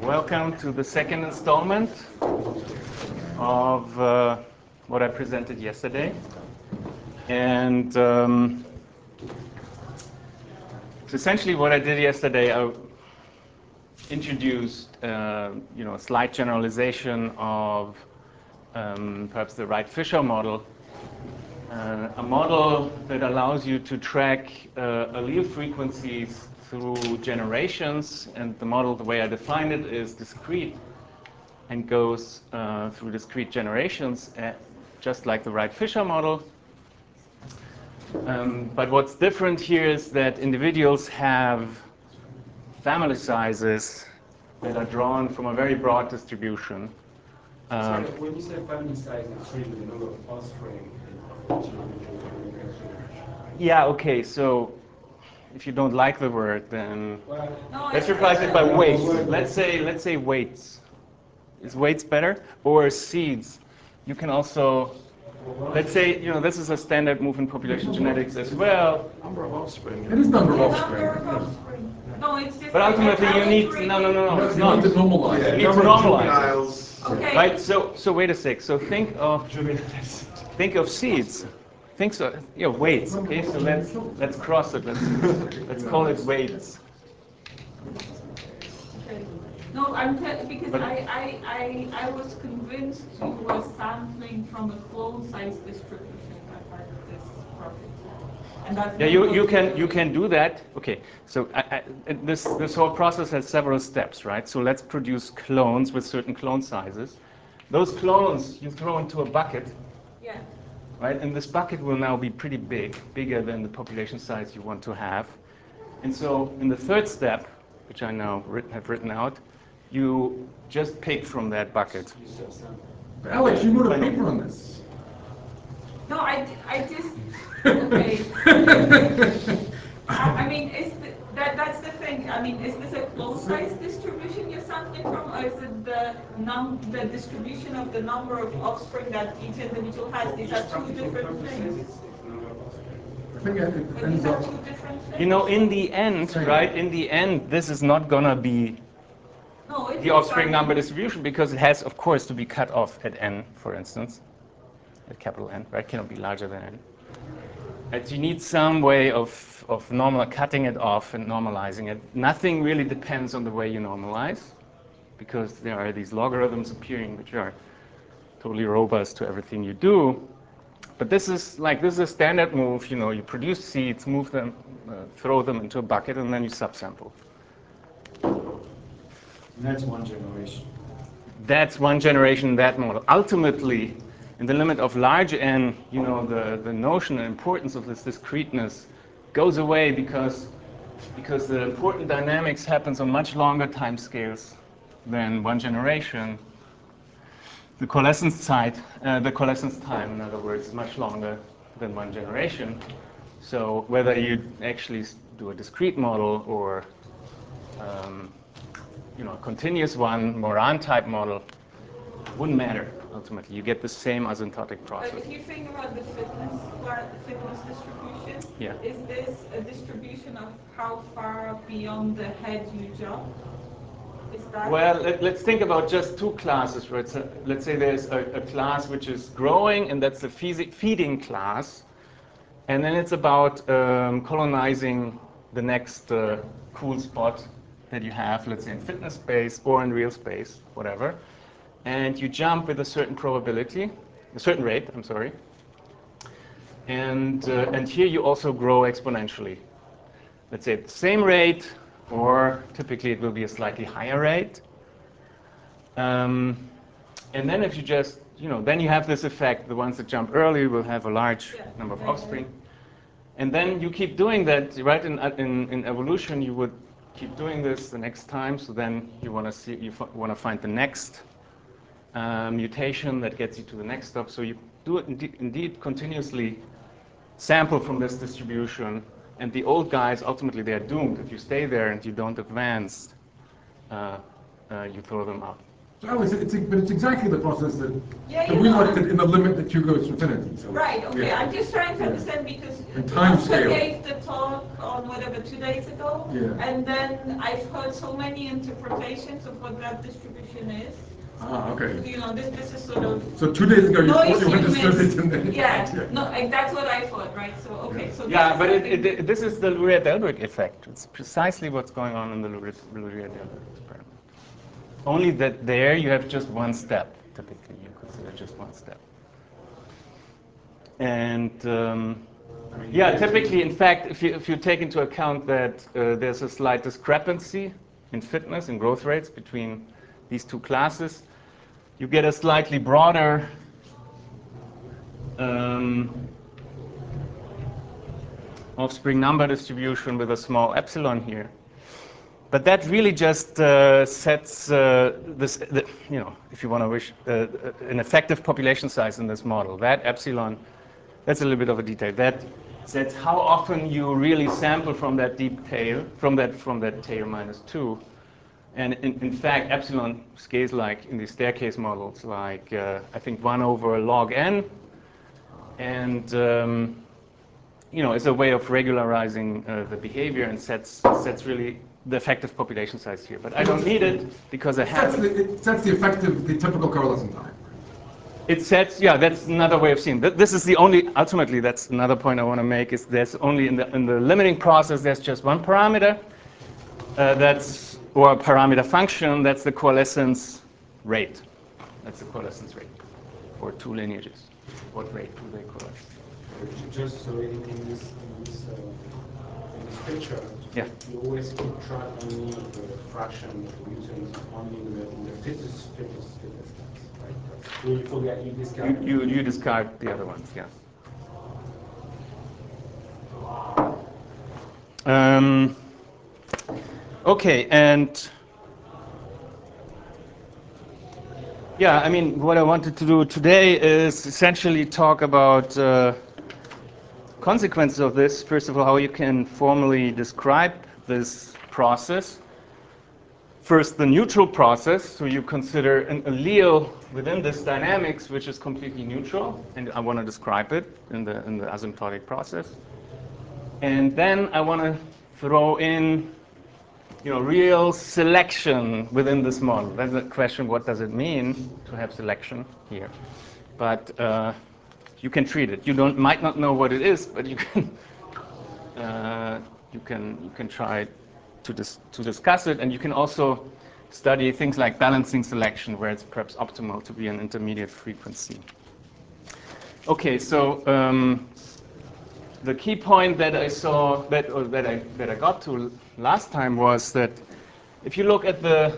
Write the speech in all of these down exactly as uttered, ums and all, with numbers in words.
Welcome to the second installment of uh, what I presented yesterday. And um, so essentially what I did yesterday, I introduced uh, you know, a slight generalization of um, perhaps the Wright-Fisher model, uh, a model that allows you to track uh, allele frequencies through generations, and the model, the way I define it, is discrete and goes uh, through discrete generations, uh, just like the Wright-Fisher model. Um, but what's different here is that individuals have family sizes that are drawn from a very broad distribution. Um, Sorry, when you say family size, it's really the number of offspring of each individual generation. yeah, okay, so if you don't like the word, then Well, No, let's I- replace it by I- weights. I- Let's say, let's say weights. Is weights better? Or seeds? You can also, let's say, you know, this is a standard move in population genetics as well. number of offspring. It is number of Yeah, offspring. number of offspring. No, it's just. But like ultimately, you need average no, no, no, no. You It's need not. to normalize Yeah, it. You need number to of normalize it. juveniles. Okay. Right. So, so wait a sec. So think of think of seeds. Think so. You know, weights. Okay. So let's let's cross it. Let's let's call it weights. Okay. No, I'm te- because But- I, I, I, I was convinced you were sampling from a clone size distribution as part of this project. And that's Yeah, not you, what you we can were you doing. can do that. Okay, so I, I, this this whole process has several steps, right? So let's produce clones with certain clone sizes. Those clones you throw into a bucket, Yeah. right? And this bucket will now be pretty big, bigger than the population size you want to have. And so in the third step, which I now writ- have written out, you just pick from that bucket. Alex, you wrote a paper on this. No, I, I just, okay. I, I mean, is the, that, that's the thing. I mean, is this a clone size distribution you're sampling from, or is it the num the distribution of the number of offspring that each individual has? These are two different things. I think it But depends these are on. two different things. You know, in the end, right? In the end, this is not gonna be No, it the is offspring not- number distribution, because it has, of course, to be cut off at n, for instance, at capital N, right? Cannot be larger than n. And you need some way of, of normal cutting it off and normalizing it. Nothing really depends on the way you normalize, because there are these logarithms appearing which are totally robust to everything you do. But this is like this is a standard move. You know, you produce seeds, move them, uh, throw them into a bucket, and then you subsample. And that's one generation. That's one generation, that model. Ultimately, in the limit of large n, you know, the, the notion and importance of this discreteness goes away because, because the important dynamics happens on much longer time scales than one generation. The coalescence site, uh, the coalescence time, in other words, is much longer than one generation. So whether you actually s- do a discrete model or um, you know, a continuous one, Moran type model, wouldn't matter ultimately. You get the same asymptotic But process. if you think about the fitness part, the fitness distribution, Yeah. is this a distribution of how far beyond the head you jump? Is that? Well, let, let's think about just two classes, right? So let's say there's a, a class which is growing, and that's the feasi- feeding class. And then it's about um, colonizing the next uh, cool spot that you have, let's say in fitness space or in real space, whatever. And you jump with a certain probability, a certain rate, I'm sorry. And, uh, and here you also grow exponentially. Let's say at the same rate, or typically it will be a slightly higher rate. Um, and then if you just, you know, then you have this effect. The ones that jump early will have a large Yeah. number of Yeah, offspring. And then you keep doing that, right? In, in, in evolution, you would keep doing this the next time. So then you want to see, you want to find the next uh, mutation that gets you to the next stop. So you do it indeed, indeed continuously sample from this distribution. And the old guys, ultimately, they are doomed. If you stay there and you don't advance, uh, uh, you throw them out. So Alex, it's, but it's exactly the process that, Yeah, that you we know, looked at in the limit that Q goes to infinity. So, right, okay, yeah. I'm just trying to Yeah. understand because And time Oscar scale. gave the talk on whatever, two days ago, Yeah. and then I've heard so many interpretations of what that distribution is. Ah, okay. You know, this this is sort of So two days ago you noise thought you you understood missed. it, and then Yeah, yeah. no, like, that's what I thought, right? So okay, Yeah. so this Yeah, is but it, something- it, this is the Luria-Delbrück effect. It's precisely what's going on in the Luria-Delbrück experiment. Only that there you have just one step, typically. You consider just one step. And um, yeah, typically, in fact, if you, if you take into account that uh, there's a slight discrepancy in fitness and growth rates between these two classes, you get a slightly broader um, offspring number distribution with a small epsilon here. But that really just uh, sets uh, this, the, you know, if you want to wish, uh, an effective population size in this model. That epsilon, that's a little bit of a detail. That sets how often you really sample from that deep tail, from that from that tail minus two. And in, in fact, epsilon scales like in the staircase models, like uh, I think one over log n, and um, you know, it's a way of regularizing uh, the behavior and sets sets really the effective population size here. But I don't need it because I It sets have. the, it sets the effective, the typical coalescent time. It sets, yeah, that's another way of seeing. This is the only, ultimately, that's another point I want to make, is there's only, in the, in the limiting process, there's just one parameter, uh, that's, or a parameter function, that's the coalescence rate. That's the coalescence rate for two lineages. What rate do they coalesce? Just so in, in this, in this, uh, in this picture, Yeah. you always keep track only of the fraction of mutants only in the, in the fittest, fittest, fittest class, right? So you forget, you discard. You, you, you discard the other ones, yeah. Um, okay, and yeah, I mean, what I wanted to do today is essentially talk about uh, consequences of this. First of all, how you can formally describe this process. First, the neutral process. So you consider an allele within this dynamics, which is completely neutral, and I want to describe it in the in the asymptotic process. And then I want to throw in, you know, real selection within this model. That's the question: what does it mean to have selection here? But uh, you can treat it. You don't might not know what it is, but you can uh, you can you can try to dis to discuss it, and you can also study things like balancing selection, where it's perhaps optimal to be an intermediate frequency. Okay, so um, the key point that I saw that or that I that I got to last time was that if you look at the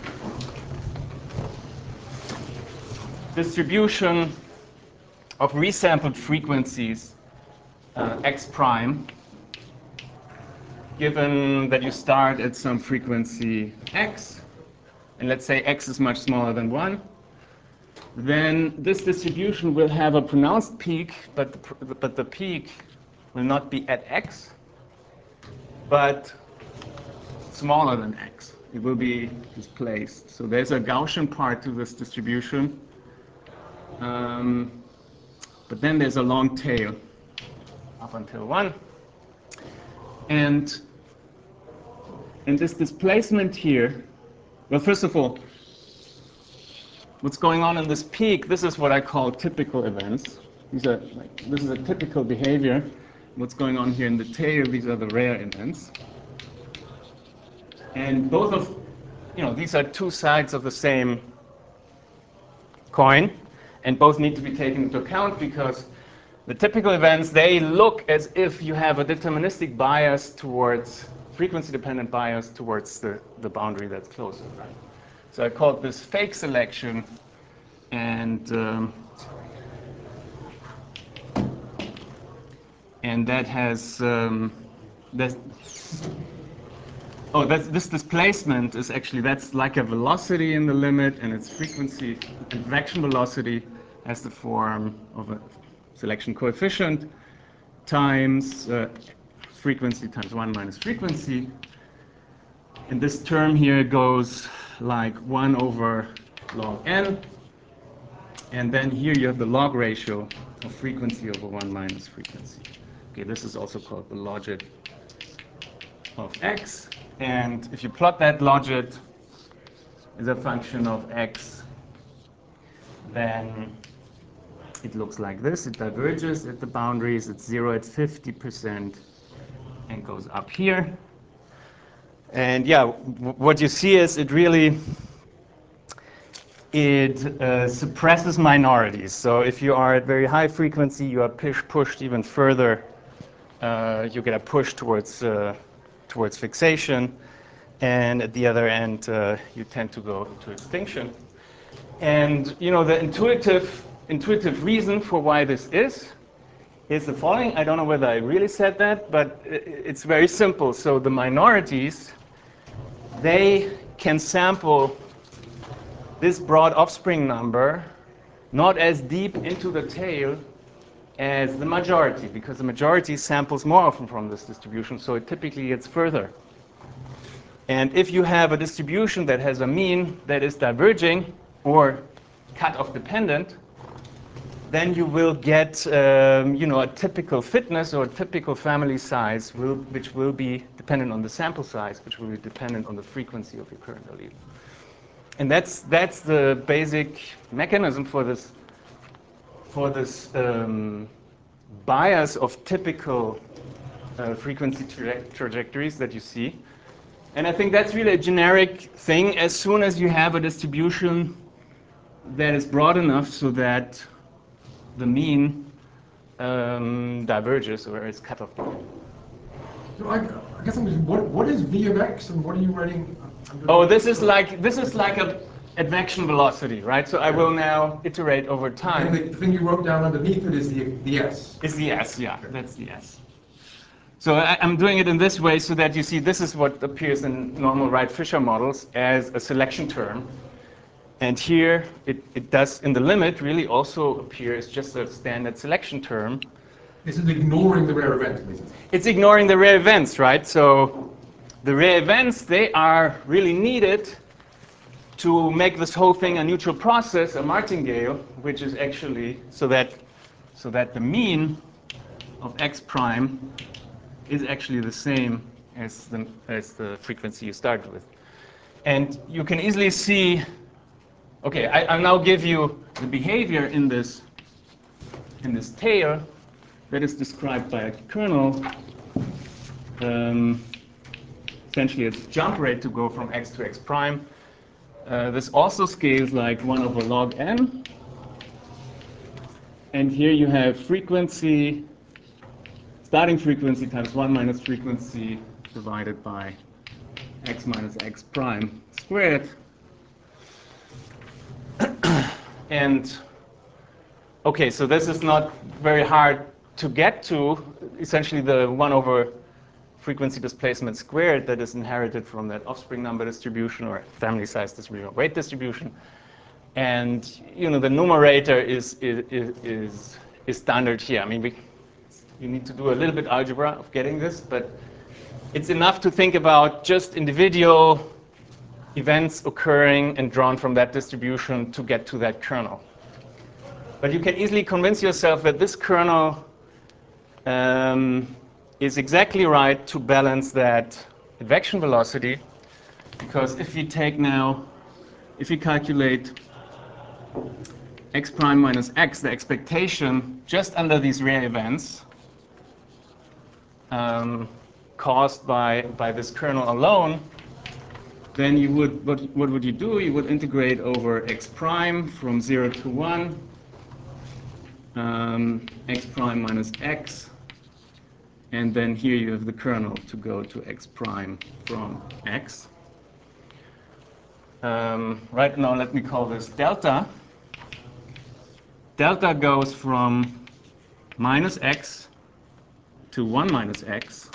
distribution of resampled frequencies uh, x prime, given that you start at some frequency x, and let's say x is much smaller than one, then this distribution will have a pronounced peak, but the, but the peak will not be at x, but smaller than x. It will be displaced. So there's a Gaussian part to this distribution. Um, but then there's a long tail up until one. And, and this displacement here, well, first of all, what's going on in this peak, this is what I call typical events. These are like, this is a typical behavior. What's going on here in the tail, these are the rare events. And both of, you know, these are two sides of the same coin, and both need to be taken into account because the typical events, they look as if you have a deterministic bias towards, frequency-dependent bias towards the, the boundary that's closer, right? So I called this fake selection, and um, and that has um, that. Oh, that's, this displacement is actually, that's like a velocity in the limit, and its frequency, interaction velocity, has the form of a selection coefficient times uh, frequency times one minus frequency. And this term here goes like one over log n. And then here you have the log ratio of frequency over one minus frequency. Okay, this is also called the logit of x. And if you plot that logit as a function of x, then it looks like this. It diverges at the boundaries. It's zero at fifty percent and goes up here. And yeah, what you see is it really it uh, suppresses minorities. So if you are at very high frequency, you are push, pushed even further. Uh, you get a push towards uh, towards fixation, and at the other end, uh, you tend to go to extinction. And you know the intuitive intuitive reason for why this is is the following. I don't know whether I really said that, but it's very simple. So the minorities, they can sample this broad offspring number not as deep into the tail as the majority, because the majority samples more often from this distribution, so it typically gets further. And if you have a distribution that has a mean that is diverging or cutoff dependent, then you will get um, you know, a typical fitness or a typical family size, will, which will be dependent on the sample size, which will be dependent on the frequency of your current allele. And that's, that's the basic mechanism for this, for this um, bias of typical uh, frequency traje trajectories that you see. And I think that's really a generic thing. As soon as you have a distribution that is broad enough so that the mean um, diverges or is cut off. So I, I guess I'm just, what, what is v of x and what are you writing? Oh, this is like this is like a advection velocity, right? So I will now iterate over time. And the, the thing you wrote down underneath it is the the s. Is the s, yeah, that's the s. So I, I'm doing it in this way so that you see this is what appears in normal Wright-Fisher models as a selection term. And here it, it does, in the limit, really also appear as just a standard selection term. This is ignoring the rare events, basically. It's ignoring the rare events, right? So the rare events, they are really needed to make this whole thing a neutral process, a martingale, which is actually so that, so that the mean of x prime is actually the same as the, as the frequency you started with. And you can easily see, okay, I, I'll now give you the behavior in this, in this tail that is described by a kernel. Um, essentially, it's jump rate to go from x to x prime. Uh, this also scales like one over log n. And here you have frequency, starting frequency times one minus frequency divided by x minus x prime squared. And okay, so this is not very hard to get to. Essentially, the one over frequency displacement squared that is inherited from that offspring number distribution or family size distribution or weight distribution. And you know the numerator is is is, is standard here. I mean, we, you need to do a little bit algebra of getting this, but it's enough to think about just individual events occurring and drawn from that distribution to get to that kernel. But you can easily convince yourself that this kernel um, is exactly right to balance that advection velocity, because if you take now, if you calculate x prime minus x, the expectation just under these rare events um, caused by, by this kernel alone, then you would, what, what would you do? You would integrate over x prime from zero to one, um, x prime minus x, and then here you have the kernel to go to x prime from x. Um, right now, let me call this delta. Delta goes from minus x to one minus x.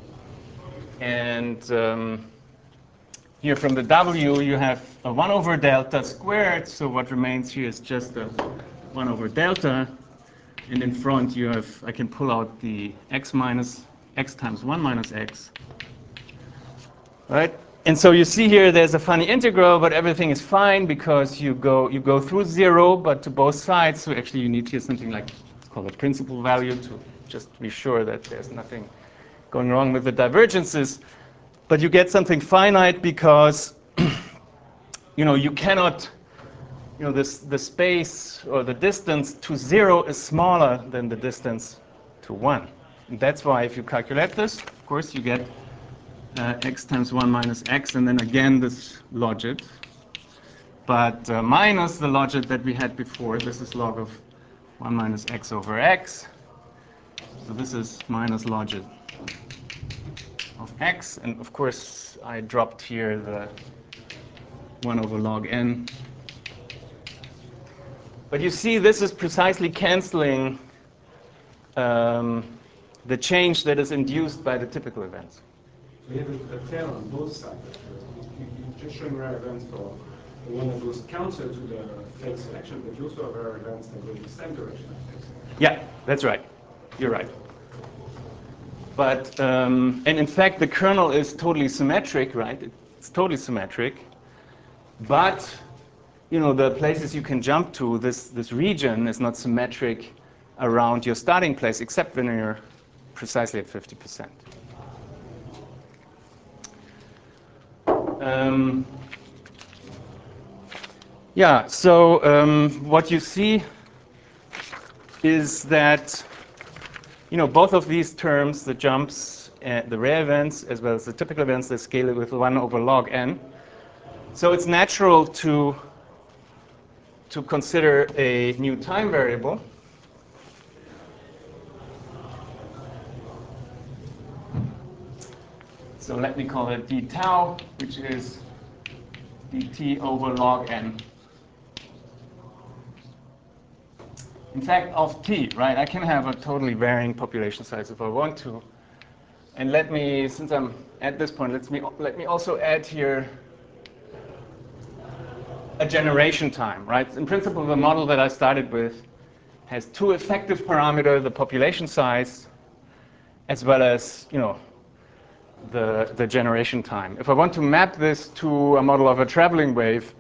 And um, here from the w, you have a one over delta squared. So what remains here is just a one over delta. And in front, you have, I can pull out the x minus x times one minus x. Right? and so you see here there's a funny integral, but everything is fine because you go you go through zero, but to both sides. So actually you need here something like, it's called a principal value to just be sure that there's nothing going wrong with the divergences. But you get something finite because you know you cannot, you know this the space or the distance to zero is smaller than the distance to one. And that's why if you calculate this, of course you get uh, x times one minus x, and then again this logit, but uh, minus the logit that we had before. This is log of one minus x over x. So this is minus logit of x, and of course I dropped here the one over log n. But you see this is precisely canceling um, the change that is induced by the typical events. So you have a, a tail on both sides. You, you're just showing rare events for the one that goes counter to the fake selection, but you also have rare events that go in the same direction as fake selection. Yeah, that's right. You're right. But, um, and in fact, the kernel is totally symmetric, right? It's totally symmetric. But, you know, the places you can jump to, this, this region is not symmetric around your starting place, except when you're precisely at fifty percent. Um, yeah, so um, what you see is that, you know, both of these terms, the jumps, and the rare events, as well as the typical events, they scale with one over log n. So it's natural to, to consider a new time variable. So let me call it d tau, which is dt over log n. In fact, of t, right? I can have a totally varying population size if I want to. And let me, since I'm at this point, let me, let me also add here a generation time, right? In principle, the model that I started with has two effective parameters, the population size, as well as, you know, the, the generation time. If I want to map this to a model of a traveling wave,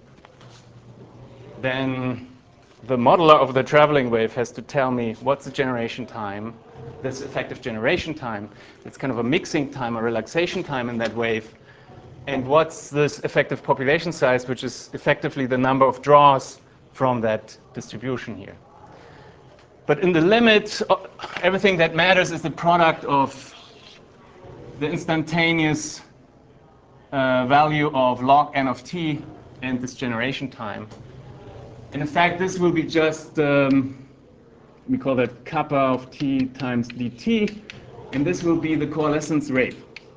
then the modeler of the traveling wave has to tell me what's the generation time, this effective generation time. It's kind of a mixing time, a relaxation time in that wave. And what's this effective population size, which is effectively the number of draws from that distribution here. But in the limit, everything that matters is the product of the instantaneous uh, value of log n of t and this generation time. And in fact, this will be just, um, we call that kappa of t times dt, and this will be the coalescence rate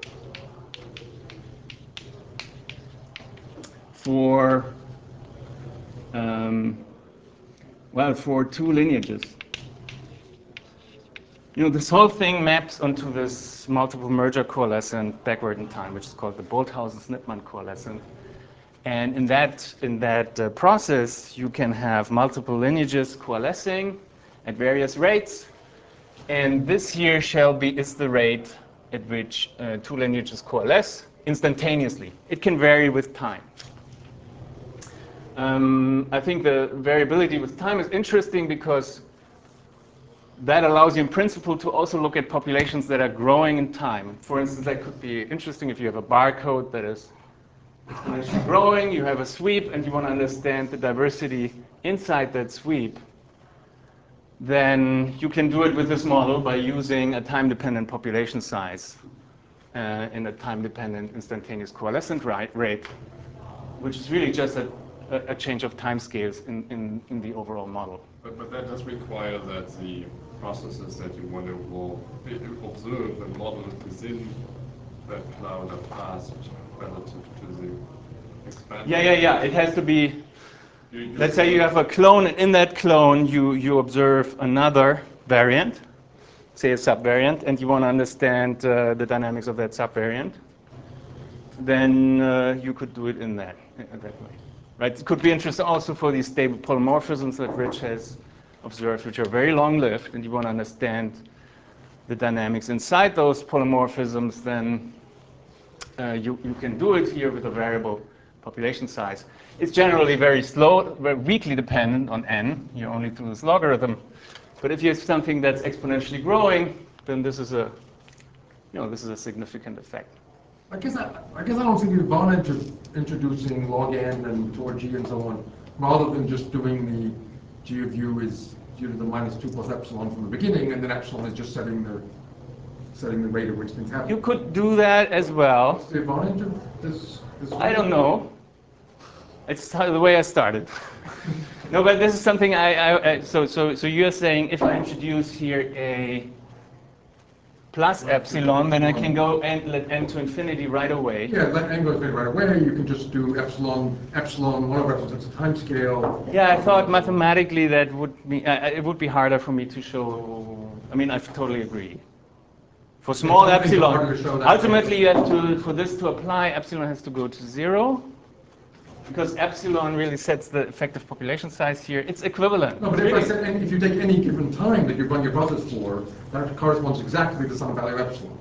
for, um, well, for two lineages. You know, this whole thing maps onto this multiple merger coalescent backward in time, which is called the Bolthausen-Snitman coalescent. And in that, in that uh, process, you can have multiple lineages coalescing at various rates. And this here shall be is the rate at which uh, two lineages coalesce instantaneously. It can vary with time. Um, I think the variability with time is interesting because that allows you in principle to also look at populations that are growing in time. For instance, that could be interesting if you have a barcode that is exponentially growing, you have a sweep, and you want to understand the diversity inside that sweep. Then you can do it with this model by using a time-dependent population size uh, and a time-dependent instantaneous coalescent rate, which is really just a, a change of time scales in, in, in the overall model. But, but that does require that the processes that you want to will observe and model within that cloud are fast relative to the expansion. Yeah, yeah, yeah. It has to be. Let's say you have a clone, and in that clone, you, you observe another variant, say a subvariant, and you want to understand uh, the dynamics of that subvariant. Then uh, you could do it in that, in that way. Right? It could be interesting also for these stable polymorphisms that Rich has observed, which are very long-lived, and you want to understand the dynamics inside those polymorphisms. Then uh, you, you can do it here with a variable population size. It's generally very slow, very weakly dependent on n. You only do this logarithm. But if you have something that's exponentially growing, then this is a, you know, this is a significant effect. I guess I, I guess I don't see the advantage of introducing log n and toward g and so on, rather than just doing the g of u is due to the minus two plus epsilon from the beginning, and then epsilon is just setting the setting the rate at which things happen. You could do that as well. What's the advantage of this? this I don't know. It's the way I started. No, but this is something I, I, I so so so you're saying if I introduce here a plus epsilon, then I can go and let n to infinity right away. Yeah, let n go to infinity right away. You can just do epsilon, epsilon, one over epsilon, it's a time scale. Yeah, I thought mathematically that would be, uh, it would be harder for me to show. I mean, I totally agree. For small Yeah, some things are epsilon, harder to show that. ultimately you have to, for this to apply, epsilon has to go to zero. Because epsilon really sets the effective population size here. It's equivalent. No, but if, I said, and if you take any given time that you run your process for, that corresponds exactly to some value epsilon.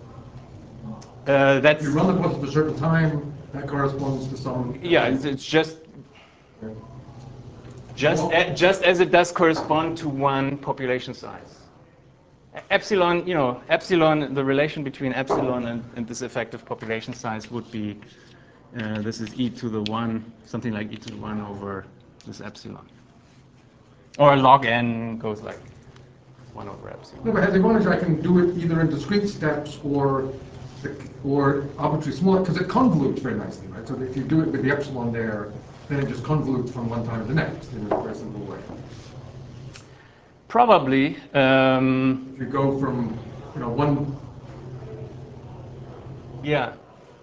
Uh, that's If you run the process for a certain time, that corresponds to some. Yeah, it's, it's just Yeah. just Well, a, just as it does correspond to one population size. Epsilon, you know, epsilon, the relation between epsilon and, and this effective population size would be uh, this is e to the one, something like e to the one over this epsilon. Or log n goes like one over epsilon. No, but has the advantage I can do it either in discrete steps or or arbitrary small, because it convolutes very nicely, right? So if you do it with the epsilon there, then it just convolutes from one time to the next in a very simple way. Probably. Um, If you go from, you know, one. yeah.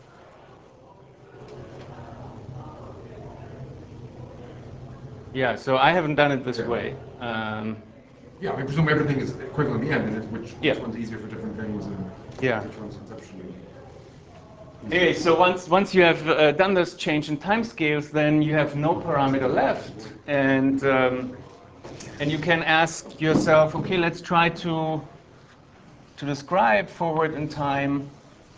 Yeah, so I haven't done it this Yeah. way. Um, Yeah, I presume everything is equivalent at the end, and it, which, Yeah. which one's easier for different things, and Yeah. which one's conceptually. Anyway, so once once you have uh, done this change in timescales, then you have no parameter left, and um, and you can ask yourself, okay, let's try to to describe forward in time.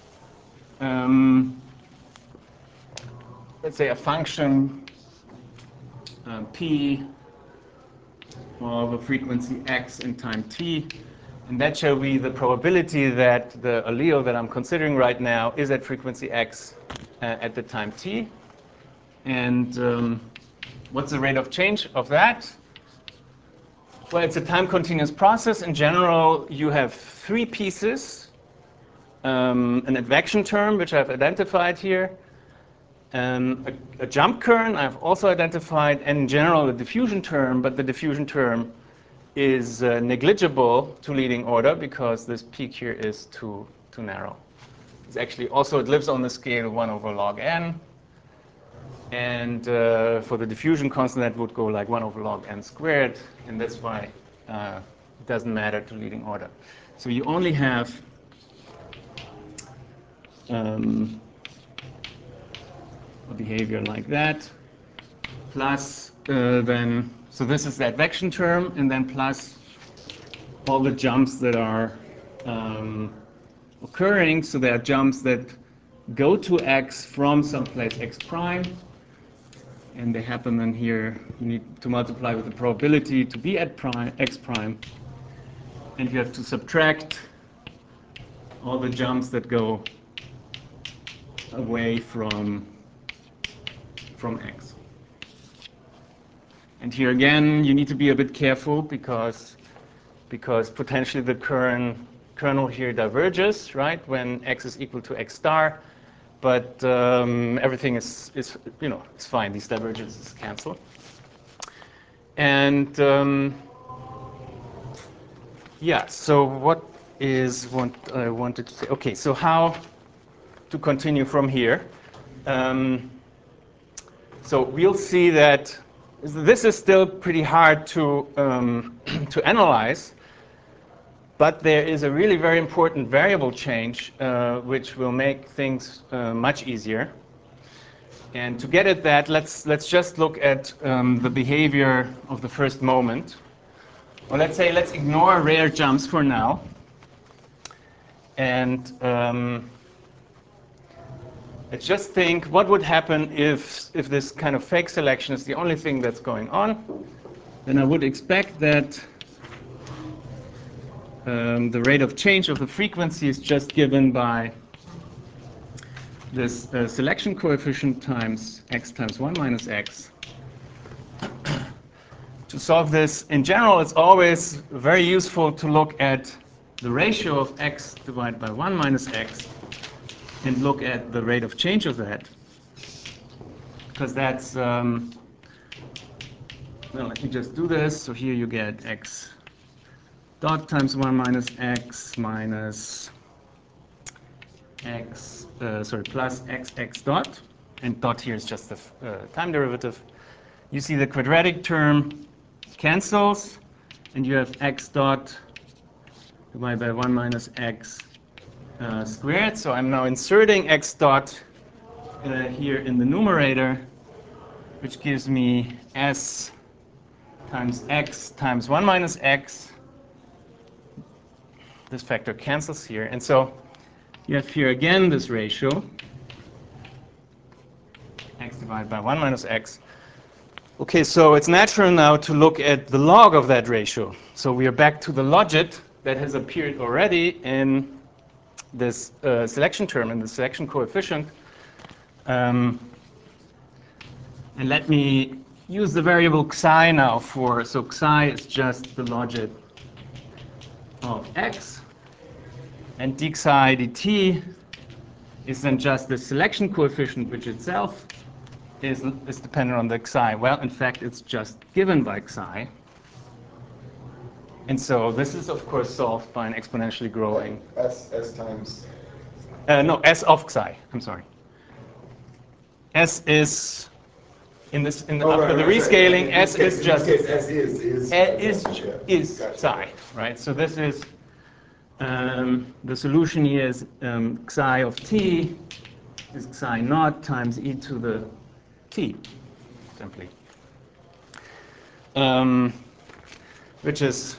Um, let's say a function uh, p of a frequency x in time t. And that shall be the probability that the allele that I'm considering right now is at frequency x uh, at the time t. And um, what's the rate of change of that? Well, it's a time continuous process. In general, you have three pieces. Um, an advection term, which I've identified here. Um, a, a jump current I've also identified. And in general, a diffusion term. But the diffusion term is uh, negligible to leading order because this peak here is too too narrow. It's actually also, it lives on the scale one over log n. And uh, for the diffusion constant, that would go like one over log n squared. And that's why uh, it doesn't matter to leading order. So you only have um, a behavior like that, plus uh, then, so this is the advection term, and then plus all the jumps that are um, occurring. So there are jumps that go to x from someplace x prime, and they happen then here. You need to multiply with the probability to be at prime, x prime, and you have to subtract all the jumps that go away from from x. And here again, you need to be a bit careful because because potentially the current kernel here diverges, right, when x is equal to x star. But um, everything is, is, you know, it's fine. These divergences cancel. And um, yeah, so what is what I wanted to say? Okay, so how to continue from here? Um, so we'll see that this is still pretty hard to um, to analyze. But there is a really very important variable change uh, which will make things uh, much easier. And to get at that, let's let's just look at um, the behavior of the first moment. Or let's say let's ignore rare jumps for now. And um, let's just think what would happen if, if this kind of fake selection is the only thing that's going on. Then I would expect that um, the rate of change of the frequency is just given by this uh, selection coefficient times x times one minus x. To solve this, in general, it's always very useful to look at the ratio of x divided by one minus x and look at the rate of change of that. Because that's, um, well, let me just do this. So here you get x dot times one minus x minus x, uh, sorry, plus x x dot. And dot here is just the uh, time derivative. You see the quadratic term cancels, and you have x dot divided by one minus x uh, squared. So I'm now inserting x dot uh, here in the numerator, which gives me s times x times one minus x. This factor cancels here. And so you have here again this ratio, x divided by one minus x. Okay, so it's natural now to look at the log of that ratio. So we are back to the logit that has appeared already in this uh, selection term, in the selection coefficient. Um, and let me use the variable xi now for, so xi is just the logit of x, and d xi dt is then just the selection coefficient, which itself is, is dependent on the xi. Well, in fact, it's just given by xi. And so this is, of course, solved by an exponentially growing. S, S times. Uh, no, S of xi. I'm sorry. S is, in this, in the, Oh, after right, the right, rescaling, right. S Case, is just. Case, S is, is. Is, Yeah. is Gotcha. xi, right? So this is, um, the solution here is um, xi of t is xi naught times e to the t, simply. Um, which is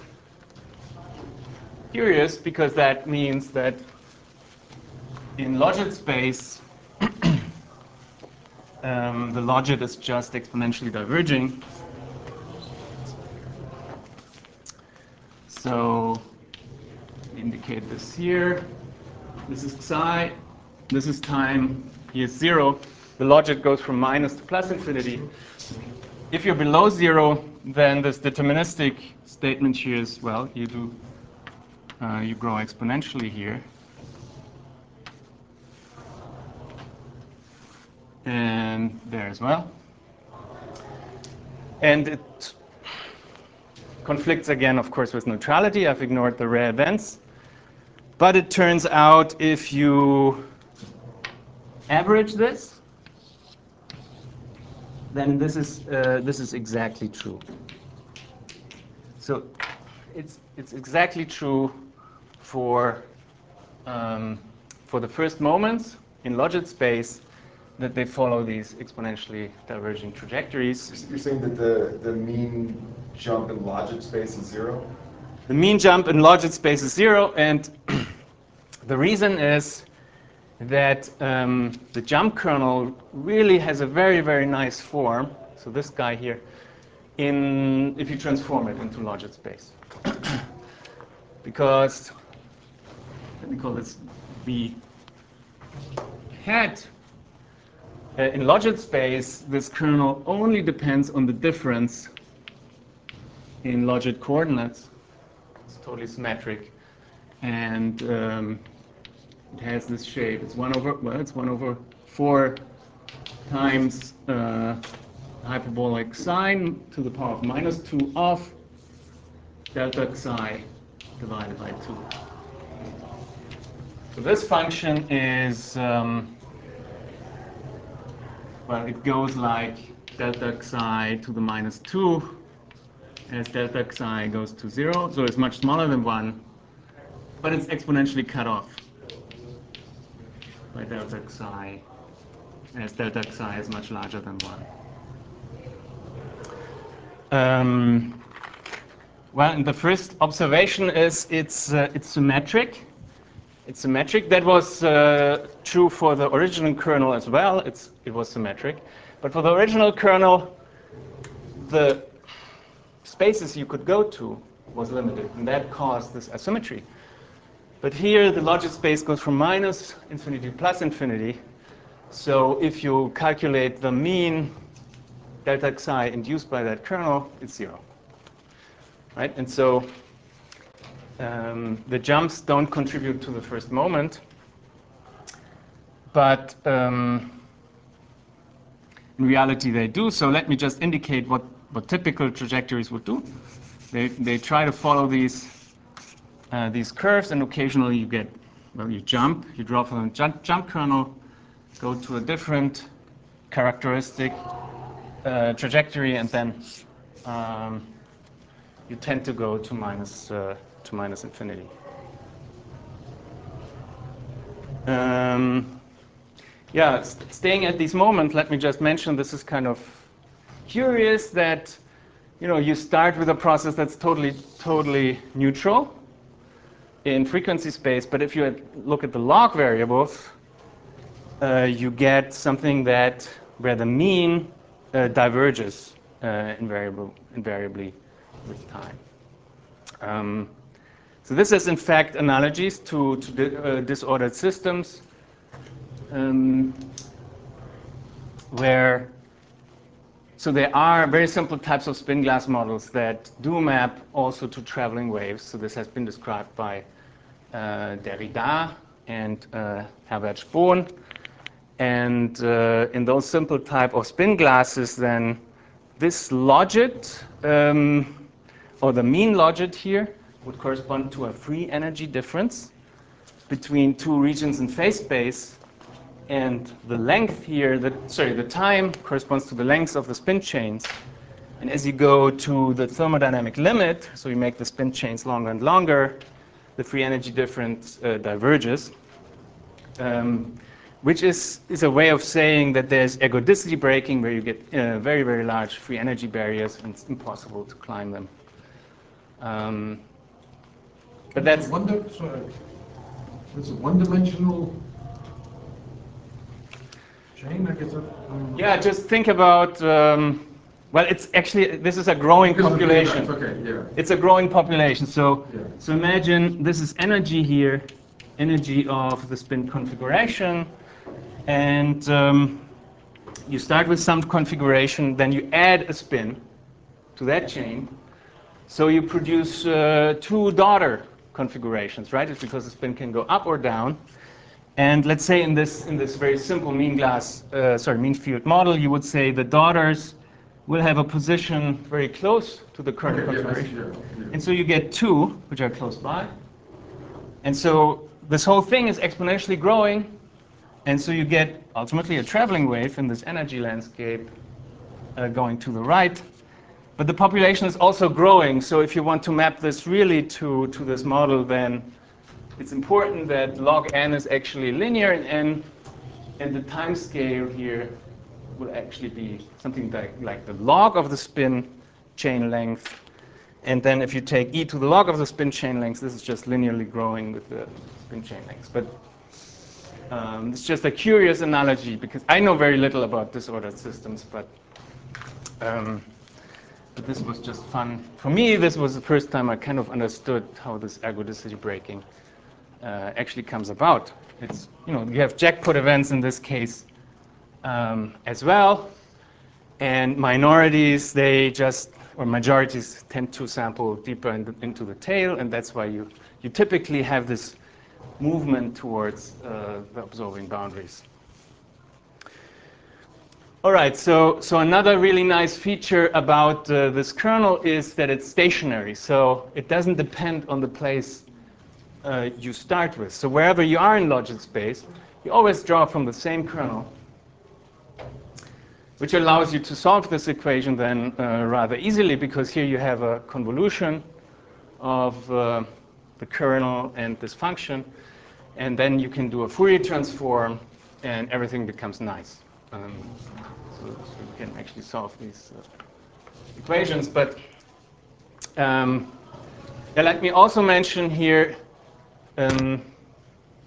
curious because that means that in logit space, um, the logit is just exponentially diverging. So indicate this here. This is psi. This is time. Here's zero. The logit goes from minus to plus infinity. If you're below zero, then this deterministic statement here is, well, you do, uh, you grow exponentially here. And there as well. And it conflicts again, of course, with neutrality. I've ignored the rare events. But it turns out if you average this, then this is, uh, this is exactly true. So it's, it's exactly true for, um, for the first moments in logit space that they follow these exponentially diverging trajectories. You're saying that the, the mean jump in logit space is zero? The mean jump in logit space is zero, and the reason is that um, the jump kernel really has a very, very nice form. So this guy here, in if you transform it into logit space. Because, let me call this V hat. Uh, in logit space, this kernel only depends on the difference in logit coordinates. It's totally symmetric. And um, it has this shape. It's one over, well, it's one over four times uh, hyperbolic sine to the power of minus two of delta xi divided by two. So this function is, um, well, it goes like delta xi to the minus two as delta xi goes to zero. So it's much smaller than one, but it's exponentially cut off by delta xi as delta xi is much larger than one. Um, well, and the first observation is it's, uh, it's symmetric. it's symmetric. That was uh, true for the original kernel as well. It's, it was symmetric. But for the original kernel, the spaces you could go to was limited, and that caused this asymmetry. But here, the logic space goes from minus infinity to plus infinity. So if you calculate the mean delta xi induced by that kernel, it's zero. Right? And so um, the jumps don't contribute to the first moment. But um, in reality, they do. So let me just indicate what, what typical trajectories would do. They, they try to follow these, uh, these curves, and occasionally you get, well, you jump. You draw from a jump, jump kernel, go to a different characteristic uh, trajectory, and then um, you tend to go to minus, uh, to minus infinity. Um, yeah, st staying at this moment, let me just mention this is kind of curious that you know you start with a process that's totally, totally neutral in frequency space, but if you look at the log variables, uh, you get something that where the mean uh, diverges uh, invariable, invariably with time. Um, so this is in fact analogies to, to di uh, disordered systems um, where so there are very simple types of spin glass models that do map also to traveling waves. So this has been described by uh, Derrida and uh, Herbert Spohn. And uh, in those simple type of spin glasses, then this logit, um, or the mean logit here, would correspond to a free energy difference between two regions in phase space. And the length here, the, sorry, the time corresponds to the length of the spin chains. And as you go to the thermodynamic limit, so you make the spin chains longer and longer, the free energy difference uh, diverges. Um, which is, is a way of saying that there's ergodicity breaking, where you get uh, very, very large free energy barriers, and it's impossible to climb them. Um, but that's... One, sorry. It's a one-dimensional chain, I guess. Um, yeah, just think about... Um, well, it's actually, this is a growing population. Okay, yeah. It's a growing population. So, yeah. so imagine this is energy here, energy of the spin configuration. And um, you start with some configuration, then you add a spin to that chain. So you produce uh, two daughter configurations, right? It's because the spin can go up or down. And let's say in this, in this very simple mean glass, uh, sorry, mean field model, you would say the daughters will have a position very close to the current okay, configuration. Yeah, yeah, yeah. And so you get two, which are close by. And so this whole thing is exponentially growing. And so you get ultimately a traveling wave in this energy landscape uh, going to the right. But the population is also growing. So if you want to map this really to, to this model, then it's important that log n is actually linear in n. And the time scale here will actually be something like, like the log of the spin chain length. And then if you take e to the log of the spin chain length, this is just linearly growing with the spin chain length. But Um, it's just a curious analogy, because I know very little about disordered systems, but, um, but this was just fun. For me, this was the first time I kind of understood how this ergodicity breaking uh, actually comes about. It's, you know, you have jackpot events in this case um, as well, and minorities, they just, or majorities tend to sample deeper in the, into the tail, and that's why you, you typically have this movement towards uh, the absorbing boundaries. All right, so, so another really nice feature about uh, this kernel is that it's stationary. So it doesn't depend on the place uh, you start with. So wherever you are in logit space, you always draw from the same kernel, which allows you to solve this equation then uh, rather easily, because here you have a convolution of uh, the kernel and this function. And then you can do a Fourier transform, and everything becomes nice. Um, so, so you can actually solve these uh, equations. But um, yeah, let me also mention here, um,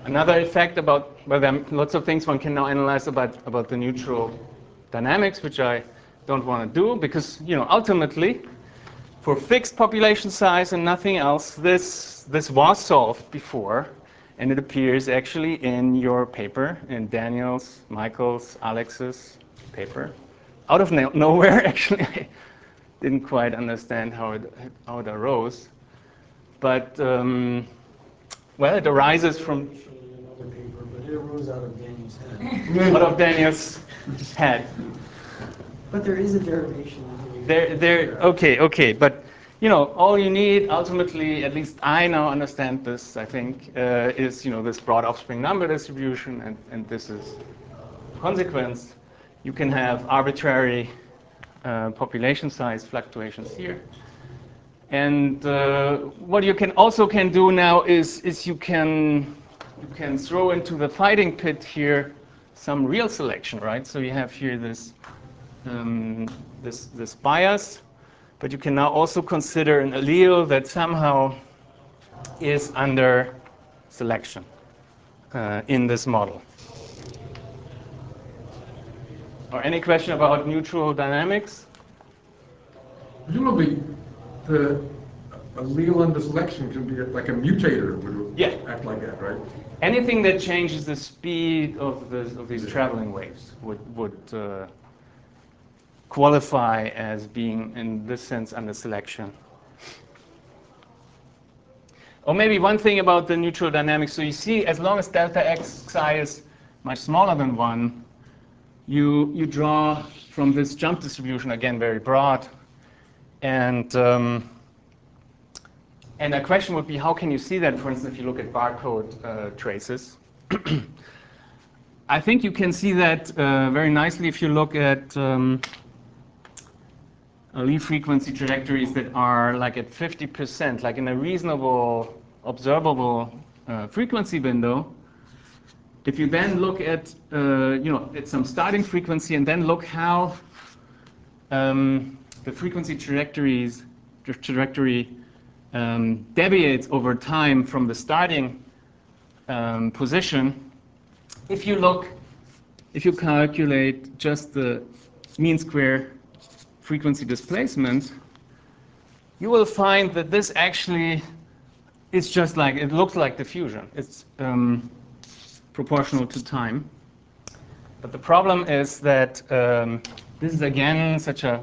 Another effect about, well, there are lots of things one can now analyze about, about the neutral dynamics, which I don't want to do, because, you know, ultimately, for fixed population size and nothing else, this, this was solved before, and it appears actually in your paper, in Daniel's, Michael's, Alex's paper. Out of no nowhere, actually. I didn't quite understand how it, how it arose. But, um, well, it arises from... Another paper, but it arose out of Daniel's head. out of Daniel's head. But there is a derivation. There, there, okay, okay, but you know, all you need ultimately, at least I now understand this, I think, uh, is, you know, this broad offspring number distribution, and, and this is consequence. You can have arbitrary uh, population size fluctuations here. And uh, what you can also can do now is, is you can you can throw into the fighting pit here some real selection, right? So you have here this um, this this bias, but you can now also consider an allele that somehow is under selection uh, in this model. Or any question about neutral dynamics? Presumably, the allele under selection can be like a mutator would Yeah. act like that, right? Anything that changes the speed of, the, of these traveling waves would, would uh, qualify as being, in this sense, under selection. Or maybe one thing about the neutral dynamics, so you see, as long as delta x psi is much smaller than one, you, you draw from this jump distribution, again, very broad. And, um, and a question would be, how can you see that, for instance, if you look at barcode uh, traces? I think you can see that uh, very nicely if you look at um, allele frequency trajectories that are like at fifty percent, like in a reasonable, observable uh, frequency window. If you then look at, uh, you know, at some starting frequency and then look how um, the frequency trajectories, tra trajectory um, deviates over time from the starting um, position, if you look, if you calculate just the mean square frequency displacement, you will find that this actually is just like, it looks like diffusion. It's um, proportional to time. But the problem is that um, this is again such a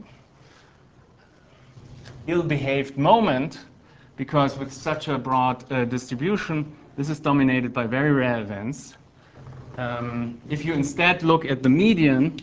ill-behaved moment, because with such a broad uh, distribution, this is dominated by very rare events. Um, if you instead look at the median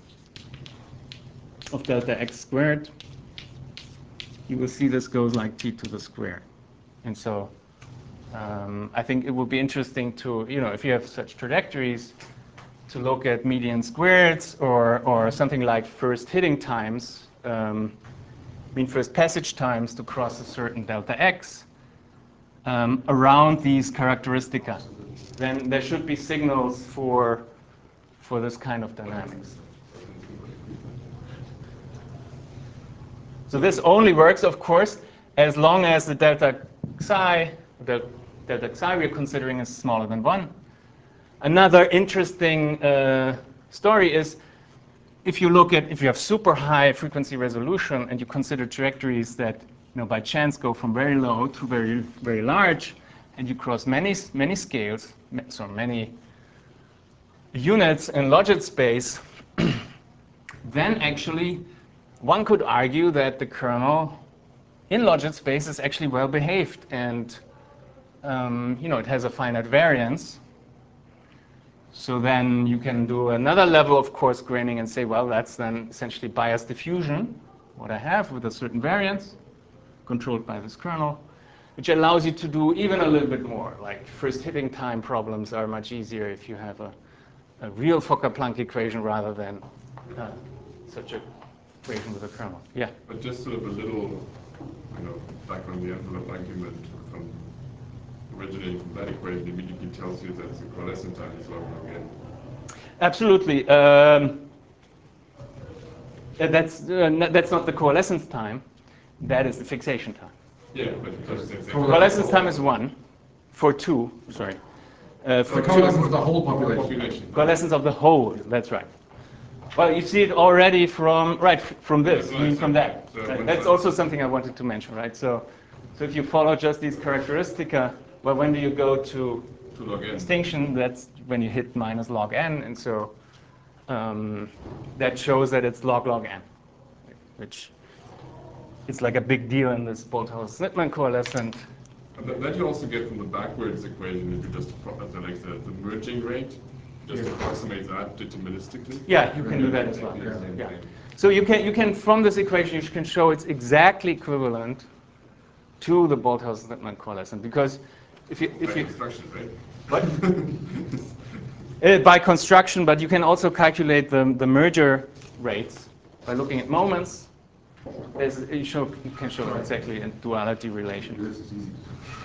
of delta x squared, you will see this goes like t to the square. And so um, I think it would be interesting to, you know, if you have such trajectories, to look at median squareds or, or something like first hitting times, um, mean first passage times to cross a certain delta x um, around these characteristica. Then there should be signals for, for this kind of dynamics. So this only works, of course, as long as the delta psi, the delta psi we're considering is smaller than one. Another interesting uh, story is if you look at, if you have super high frequency resolution and you consider trajectories that, you know, by chance go from very low to very, very large, and you cross many, many scales, so many units in logit space, then actually one could argue that the kernel in logit space is actually well behaved, and um, you know, it has a finite variance. So then you can do another level of coarse graining and say, well, that's then essentially bias diffusion, what I have with a certain variance controlled by this kernel, which allows you to do even a little bit more. Like first hitting time problems are much easier if you have a, a real Fokker-Planck equation rather than uh, such a equation with a kernel. Yeah? But just sort of a little, you know, back on the envelope argument from originating from that equation immediately tells you that the coalescent time is log log n. Absolutely. Um, that's, uh, that's not the coalescence time. That is the fixation time. Yeah, but just since Coalescence time is one for two, sorry. Uh, for The coalescence of the whole population. population. coalescence of the whole, that's right. Well, you see it already from, right, from this, Yeah, I mean so- from that. so Right, when that's so- also something I wanted to mention, right? So, so if you follow just these characteristica, well, when do you go to To log in. extinction? That's when you hit minus log n, and so um, that shows that it's log log n, which it's like a big deal in this Bolthaus-Snittmann coalescent. And that, that you also get from the backwards equation if you just appro- uh, like the, the merging rate, just Yeah. approximate that deterministically. Yeah, you can do that as well. Yeah, same Yeah. thing. So you can, you can, from this equation, you can show it's exactly equivalent to the Bolthaus-Snittmann coalescent, because if you, if By you, construction, right? what? Uh, by construction, but you can also calculate the, the merger rates by looking at moments. There's, you, show, you can show exactly a duality relation. This is easy.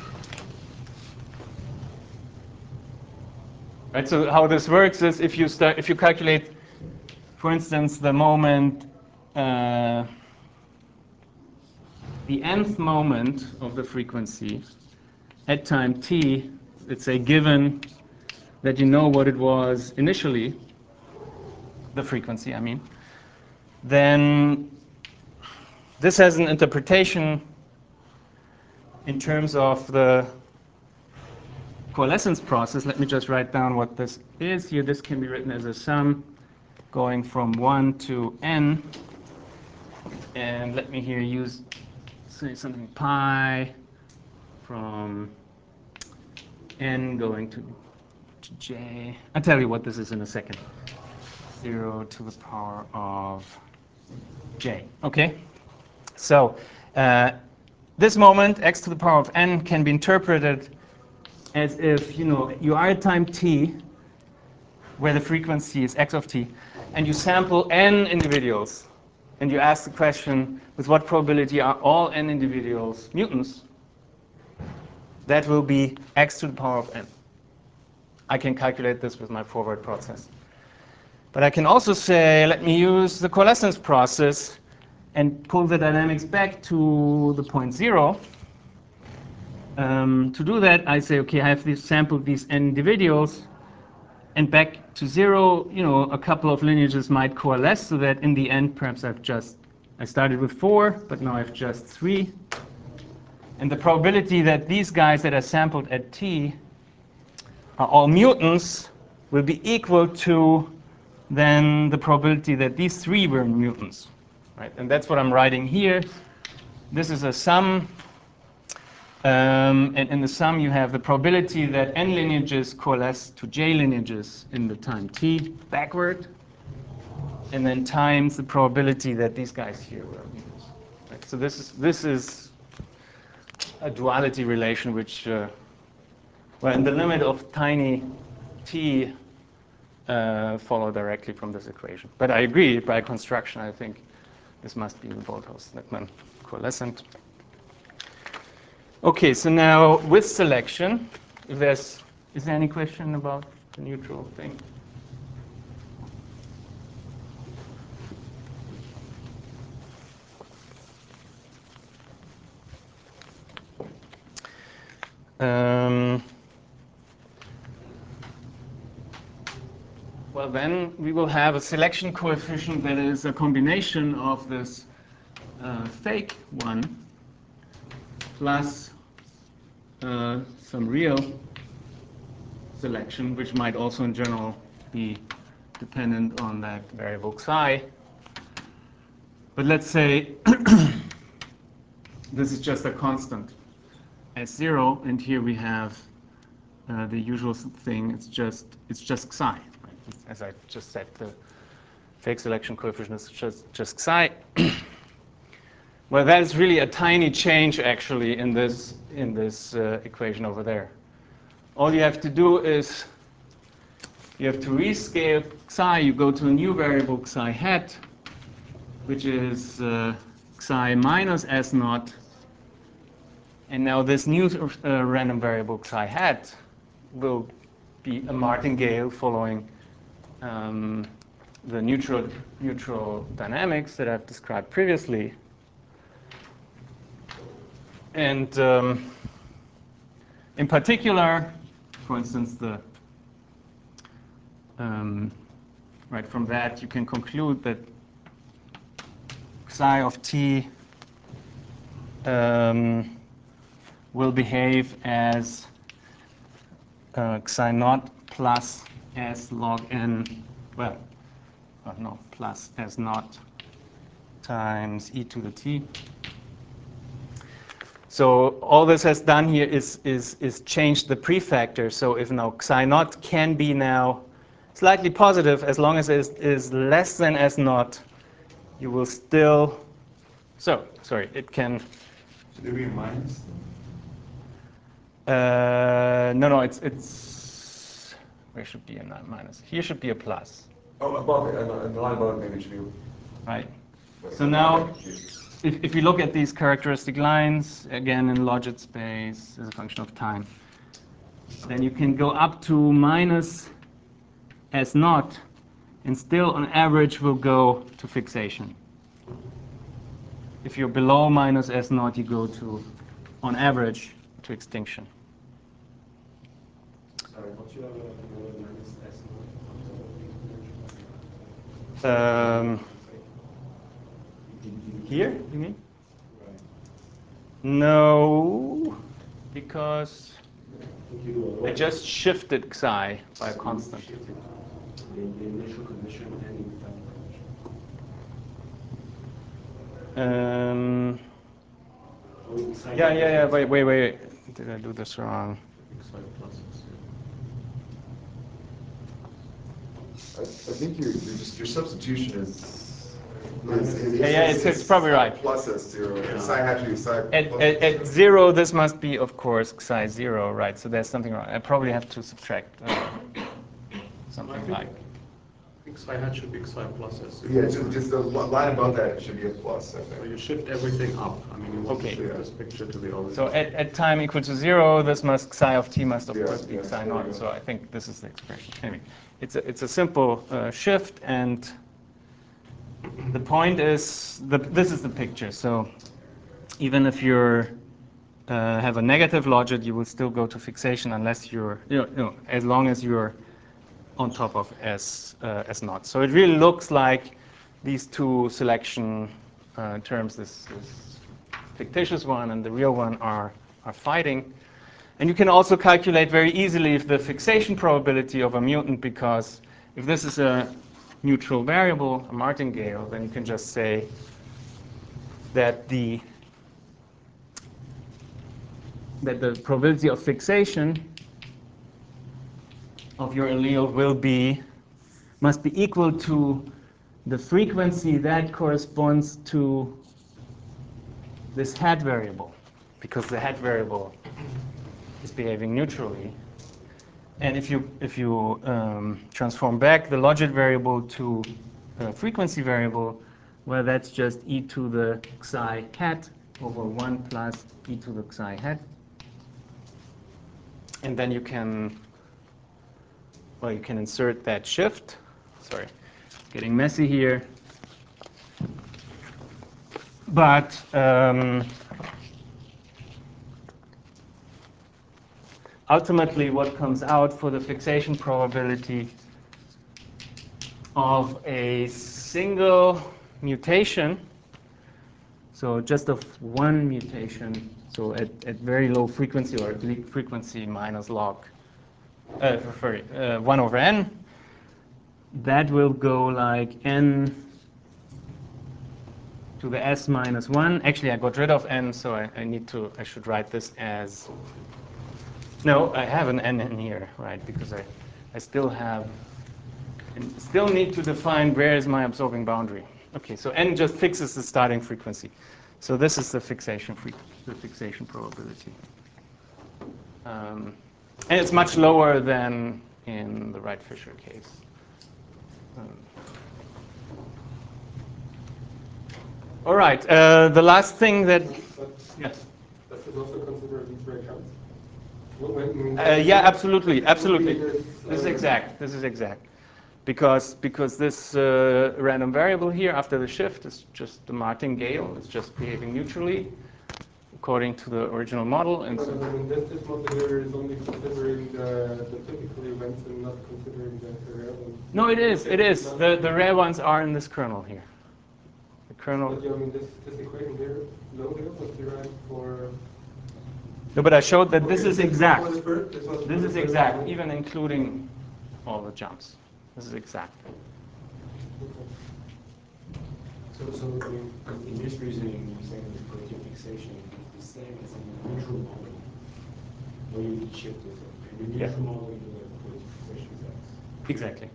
Right, so how this works is if you start, if you calculate, for instance, the moment, uh, the nth moment of the frequency at time t, let's say given that you know what it was initially, the frequency, I mean, then this has an interpretation in terms of the coalescence process. Let me just write down what this is here. This can be written as a sum going from one to n. And let me here use, say something pi from n going to, to j. I'll tell you what this is in a second. zero to the power of j. Okay? So uh, this moment, x to the power of n, can be interpreted as if, you know, you are at time t, where the frequency is x of t, and you sample n individuals, and you ask the question, with what probability are all n individuals mutants? That will be x to the power of n. I can calculate this with my forward process. But I can also say, let me use the coalescence process and pull the dynamics back to the point zero. Um, to do that, I say, okay, I have this, sampled these n individuals, and back to zero, you know, a couple of lineages might coalesce so that in the end, perhaps I've just, I started with four, but now I've just three. And the probability that these guys that are sampled at t are all mutants will be equal to then the probability that these three were mutants, right? And that's what I'm writing here. This is a sum. Um, and in the sum, you have the probability that n lineages coalesce to j lineages in the time t backward, and then times the probability that these guys here were mutants. Right? So this is this is a duality relation, which, uh, well, in the limit of tiny t, uh, follow directly from this equation. But I agree, by construction, I think this must be the Bolthaus-Snittmann coalescent. Okay, so now with selection, if there's, is there any question about the neutral thing? Um, well, then we will have a selection coefficient that is a combination of this uh, fake one plus uh, some real selection, which might also in general be dependent on that variable psi. But let's say this is just a constant S zero, and here we have uh, the usual thing. It's just it's just psi, right? As I just said, the fake selection coefficient is just just psi. Well, that is really a tiny change actually in this in this uh, equation over there. All you have to do is you have to rescale psi. You go to a new variable psi hat, which is uh, psi minus S naught. And now this new uh, random variable psi hat will be a martingale following um, the neutral, neutral dynamics that I've described previously. And um, in particular, for instance, the um, right, from that you can conclude that psi of t um, will behave as uh, psi naught plus s log n, well, uh, no, plus s naught times e to the t. So all this has done here is, is, is change the prefactor. So if now psi naught can be now slightly positive, as long as it is, is less than s naught, you will still, so, sorry, it can, Should there be a minus? uh, no, no, it's, it's, where should be a minus? Here should be a plus. Oh, above it, and and the line above it maybe should be. Right. So now, if, if you look at these characteristic lines, again in logit space as a function of time, then you can go up to minus s naught, and still on average will go to fixation. If you're below minus s naught, you go to, on average, to extinction. Sorry, what you have a minus S Um, here, you mean? No, because I just shifted psi by a constant. The initial condition and Um, yeah, yeah, yeah, wait, wait, wait. Did I do this wrong? I, I think your, your, just, your substitution is. is, is Yeah, yeah, it's, it's probably right. Plus S zero. Yeah. Psi has to be psi. At, at, at zero, this must be, of course, psi zero, right? So there's something wrong. I probably have to subtract uh, something like. I think psi hat should be psi plus S. Yeah, just, just the line above that should be a plus, I So think. you shift everything up. I mean, you want Okay. to shift this picture to the origin. So at, at time equal to zero, this must, psi of t must, of Yeah, course, be yeah, psi there you naught. go. So I think this is the expression. Anyway, it's a, it's a simple uh, shift, and the point is, the, this is the picture. So even if you're uh, have a negative logit, you will still go to fixation unless you're, you know, you know as long as you're on top of S, uh, S naught. So it really looks like these two selection uh, terms, this, this fictitious one and the real one, are, are fighting. And you can also calculate very easily if the fixation probability of a mutant, because if this is a neutral variable, a martingale, then you can just say that the that the probability of fixation of your allele will be must be equal to the frequency that corresponds to this head variable, because the head variable is behaving neutrally. And if you if you um, transform back the logit variable to a frequency variable, well, that's just e to the psi hat over one plus e to the psi hat. And then you can, well, you can insert that shift. Sorry, getting messy here. But um, ultimately, what comes out for the fixation probability of a single mutation, so just of one mutation, so at, at very low frequency, or at least frequency minus log, uh, sorry, uh, one over n, that will go like n to the s minus one. Actually, I got rid of n, so I, I need to, I should write this as, no, I have an n in here, right, because I, I still have, and still need to define where is my absorbing boundary. Okay, so n just fixes the starting frequency. So this is the fixation fre the fixation probability. Um, and it's much lower than in the Wright-Fisher case. Um, all right, uh, the last thing that, yes. Does this also consider these breakouts? When, Uh, yeah, absolutely, absolutely. This, This is uh, exact. This is exact. Because because this uh, random variable here after the shift is just the martingale. It's just behaving neutrally. according to the original model. And No, so, no, I mean, this, this model here is only considering the, the typical events and not considering the, the rare ones. no, it is, it is. The, the rare ones are in this kernel here. The kernel. But yeah, I mean, this, this equation here, below here, was derived for... No, but I showed that this Okay, is this exact. was the first- this was This the is first exact, one. even including all the jumps. This is exact. So, so I mean, in this reasoning, you're saying that the probability of fixation is the same as in the neutral model, where you need to shift it. In the Yeah. neutral model, you know, the probability of fixation is X. Exactly.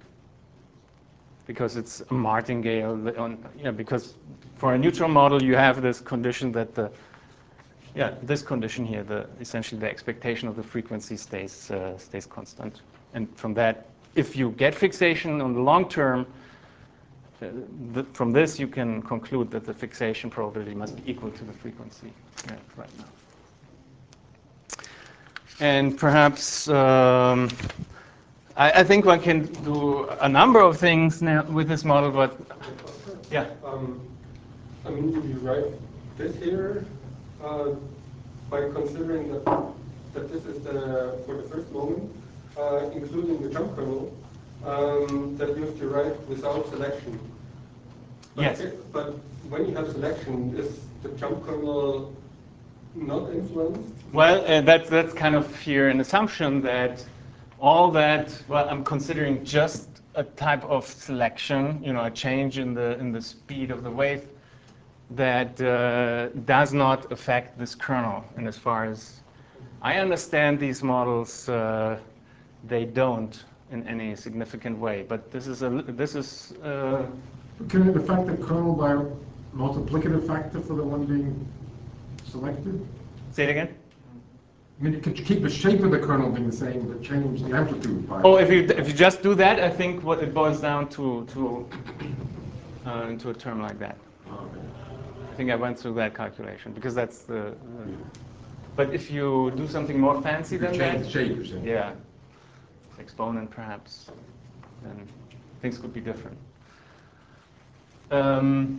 Because it's a martingale. On, yeah, because for a neutral model, you have this condition that the, yeah, this condition here, the essentially the expectation of the frequency stays uh, stays constant. And from that, if you get fixation on the long term, uh, the, from this you can conclude that the fixation probability must be equal to the frequency yeah, right now. And perhaps. Um, I, I think one can do a number of things now with this model, but yeah. Um, I mean, you write this here uh, by considering that, that this is the, for the first moment, uh, including the jump kernel, um, that you have to write without selection. But, Yes. it, but when you have selection, is the jump kernel not influenced? Well, uh, that's, that's kind of here an assumption that all that, well, I'm considering just a type of selection, you know, a change in the, in the speed of the wave that uh, does not affect this kernel. And as far as I understand these models, uh, they don't in any significant way. But this is, a, this is uh, Can it affect the kernel by a multiplicative factor for the one being selected? say it again? I mean, you could keep the shape of the kernel being the same, but change the amplitude by... Oh, if you if you just do that, I think what it boils down to to uh, into a term like that. Okay. I think I went through that calculation because that's the. the but if you do something more fancy You could than change that, the shape, you're saying. yeah, exponent perhaps, then things could be different. Um,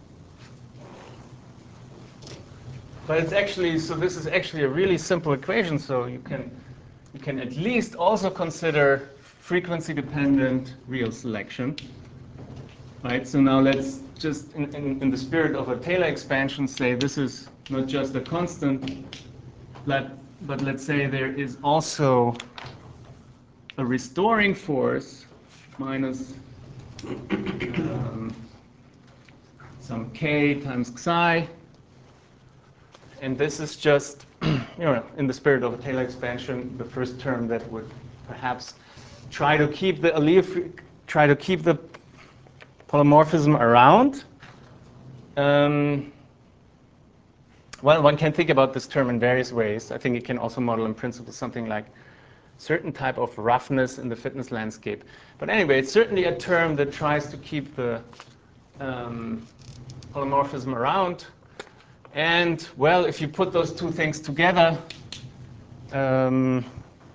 but it's actually so. This is actually a really simple equation. So you can. You can at least also consider frequency-dependent real selection. Right, so now let's just, in, in, in the spirit of a Taylor expansion, say this is not just a constant, but, but let's say there is also a restoring force minus um, some k times xi. And this is just, you know, in the spirit of a Taylor expansion, the first term that would perhaps try to keep the allele, try to keep the polymorphism around. Um, well, one can think about this term in various ways. I think it can also model in principle something like certain type of roughness in the fitness landscape. But anyway, it's certainly a term that tries to keep the um, polymorphism around. And, well, if you put those two things together, um,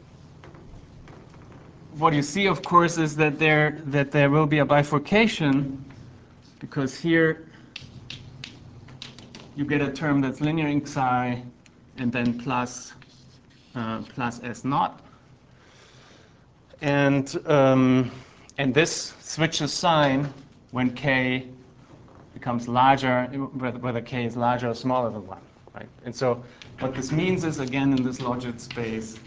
what you see, of course, is that there, that there will be a bifurcation, because here you get a term that's linear in psi, and then plus, uh, plus S naught. And, um, and this switches sign when K becomes larger, whether, whether K is larger or smaller than one, right? And so what this means is, again, in this logit space,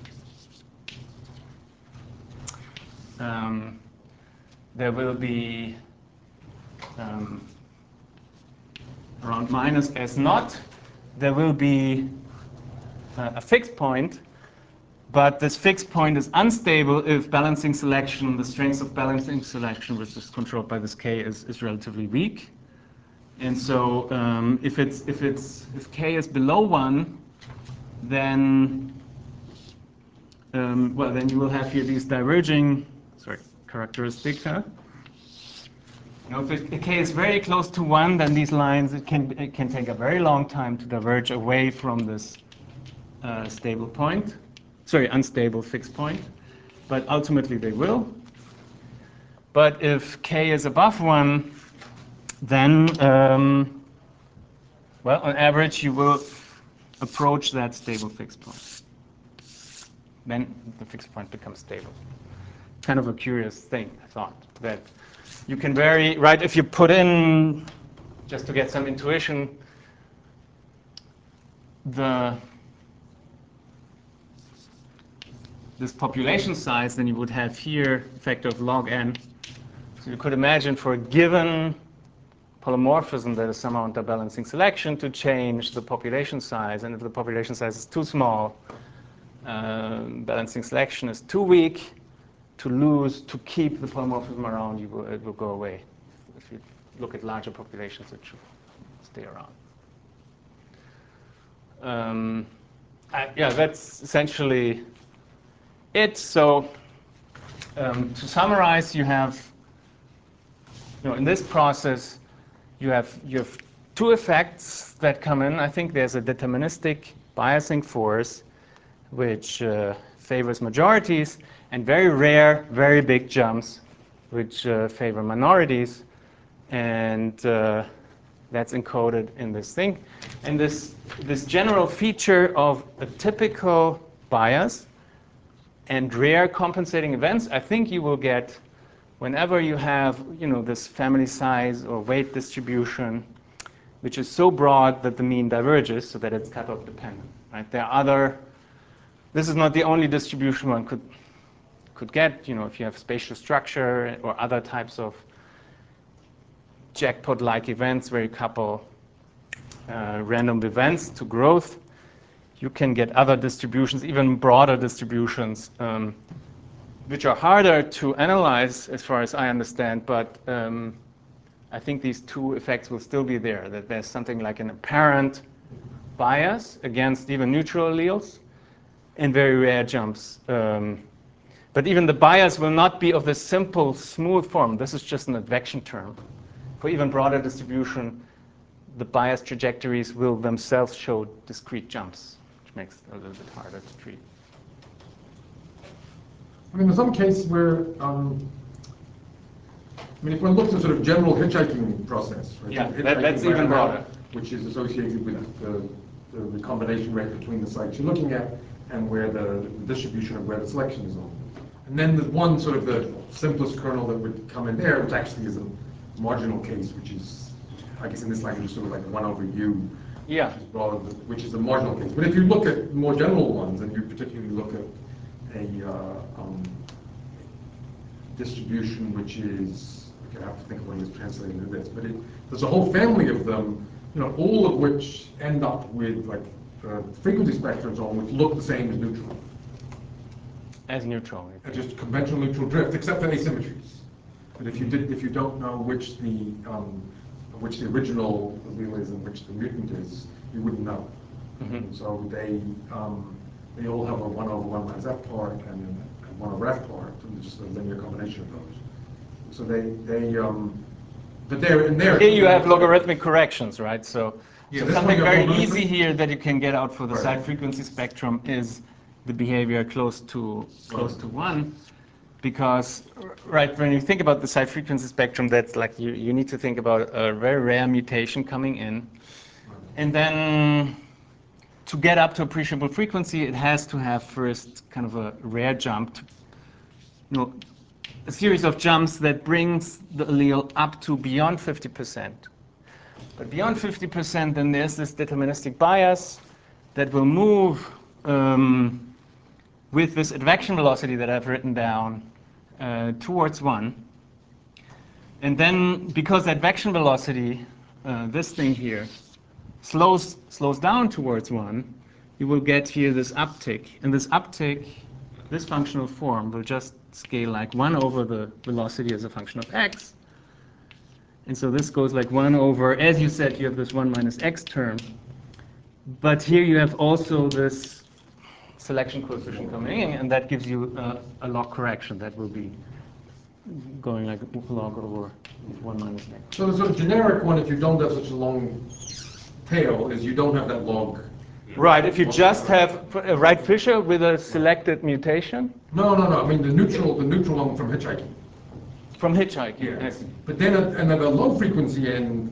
um, there will be um, around minus S naught, there will be uh, a fixed point, but this fixed point is unstable if balancing selection, the strength of balancing selection, which is controlled by this K, is, is relatively weak. And so um, if it's if it's if K is below one, then um, well then you will have here these diverging sorry characteristics. Huh? You know, if, it, if K is very close to one, then these lines it can it can take a very long time to diverge away from this uh, stable point, sorry unstable fixed point, but ultimately they will. But if K is above one, then um, well, on average, you will approach that stable fixed point. Then the fixed point becomes stable. Kind of a curious thing, I thought, that you can vary, right, if you put in, just to get some intuition, the this population size, then you would have here a factor of log n. So you could imagine for a given polymorphism that is somehow under balancing selection to change the population size. And if the population size is too small, uh, balancing selection is too weak to lose, to keep the polymorphism around, you will, it will go away. If you look at larger populations, it should stay around. Um, I, yeah, that's essentially it. So um, to summarize, you have, you know, in this process, you have you have two effects that come in. I think there's a deterministic biasing force, which uh, favors majorities, and very rare, very big jumps, which uh, favor minorities, and uh, that's encoded in this thing. And this this general feature of a typical bias and rare compensating events, I think you will get whenever you have, you know, this family size or weight distribution, which is so broad that the mean diverges, so that it's cutoff dependent. Right? There are other. This is not the only distribution one could could get. You know, if you have spatial structure or other types of jackpot-like events where you couple uh, random events to growth, you can get other distributions, even broader distributions, um, which are harder to analyze as far as I understand, but um, I think these two effects will still be there, that there's something like an apparent bias against even neutral alleles in very rare jumps. Um, but even the bias will not be of the simple, smooth form. This is just an advection term. For even broader distribution, the bias trajectories will themselves show discrete jumps, which makes it a little bit harder to treat. I mean, there's some cases where, um, I mean, if one looks at sort of general hitchhiking process, right? Yeah, hitchhiking that, that's even broader. Which is associated with the, the, the combination rate between the sites you're looking at and where the, the distribution of where the selection is on. And then there's one sort of the simplest kernel that would come in there, which actually is a marginal case, which is, I guess in this language, is sort of like one over u. Yeah. Which is, rather the, which is a marginal case. But if you look at more general ones, and you particularly look at a uh, um, distribution which is, okay, I have to think of what it is translating into this, but it, there's a whole family of them, you know, all of which end up with like uh, frequency spectrums on which look the same as neutral. As neutral. It's just conventional neutral drift, except for asymmetries. But if you did, if you don't know which the um, which the original allele is and which the mutant is, you wouldn't know. Mm-hmm. So they um, they all have a one over one minus f part and a one over f part, and just a linear combination of those. So they they um, but they're in there. Here you have logarithmic corrections, right? So, yeah, so something very easy here that you can get out for the right. side frequency spectrum is the behavior close to close to one, because right when you think about the side frequency spectrum, that's like you you need to think about a very rare mutation coming in, and then to get up to appreciable frequency, it has to have first kind of a rare jump, to, you know, a series of jumps that brings the allele up to beyond fifty percent. But beyond fifty percent, then there's this deterministic bias that will move um, with this advection velocity that I've written down uh, towards one. And then because advection velocity, uh, this thing here, slows slows down towards one, you will get here this uptick. And this uptick, this functional form, will just scale like one over the velocity as a function of x. And so this goes like one over, as you said, you have this one minus x term. But here you have also this selection coefficient coming in, and that gives you uh, a log correction that will be going like log over one minus x. So the sort of generic one, if you don't have such a long tail, is you don't have that log. Right, if you just have a right Fisher with a selected mutation. No, no, no. I mean the neutral, the neutral one from hitchhiking. From hitchhiking. Yeah. Yes. But then, at, and at a low frequency end,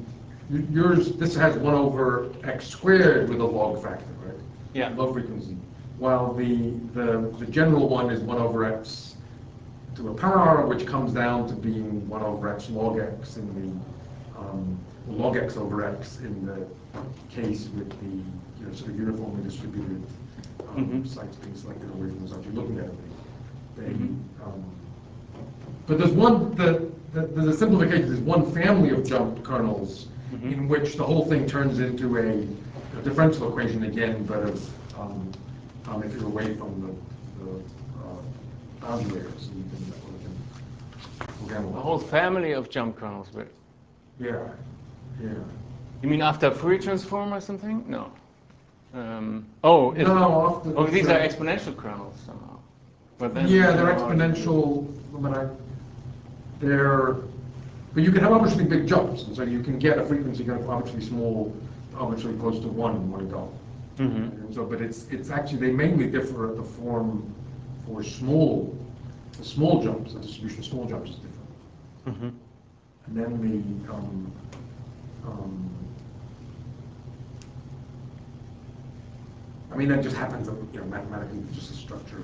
y- yours, this has one over x squared with a log factor, right? Yeah. Low frequency. While the, the, the general one is one over x to a power, which comes down to being one over x log x in the, um, log x over x in the case with the, you know, sort of uniformly distributed um, Mhm. sites being selected away from the sites you're looking at. They, they, Mhm. um, but there's one, the, the, there's a simplification, there's one family of jump kernels Mhm. in which the whole thing turns into a, a differential equation again, but of, um, um, if you're away from the, the uh, boundary layers, so you can, you can program A whole family of jump kernels. But Yeah, yeah. you mean after a Fourier transform or something? No. Um, oh, it, No, after oh, the- these are exponential kernels somehow. But then Yeah, they're oh, exponential, but I, they're, but you can have arbitrarily big jumps, and so you can get a frequency kind of arbitrarily small, arbitrarily close to one in one go. Mhm. And so, but it's it's actually they mainly differ at the form for small, the small jumps. The distribution of small jumps is different, Mhm. and then the um, um, I mean that just happens, you know, mathematically, just a structure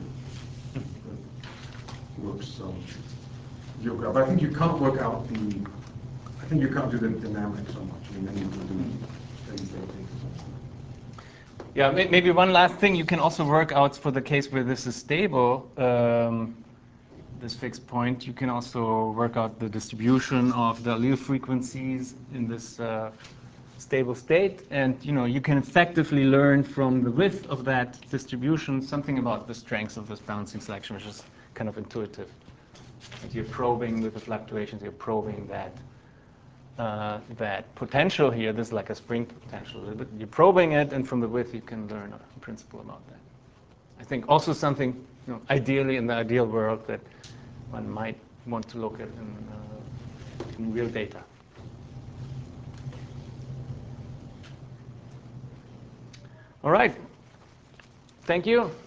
that works. Um, you know, but I think you can't work out the. I think you can't do the dynamics so much. I mean, then you can do steady state things. Yeah, may- maybe one last thing. You can also work out for the case where this is stable, um, this fixed point. You can also work out the distribution of the allele frequencies in this uh, stable state, and you know you can effectively learn from the width of that distribution something about the strengths of this balancing selection, which is kind of intuitive. And you're probing with the fluctuations. You're probing that. Uh, that potential here, this is like a spring potential a little bit. You're probing it, and from the width you can learn a principle about that. I think also something, you know, ideally in the ideal world that one might want to look at in, uh, in real data. All right. Thank you.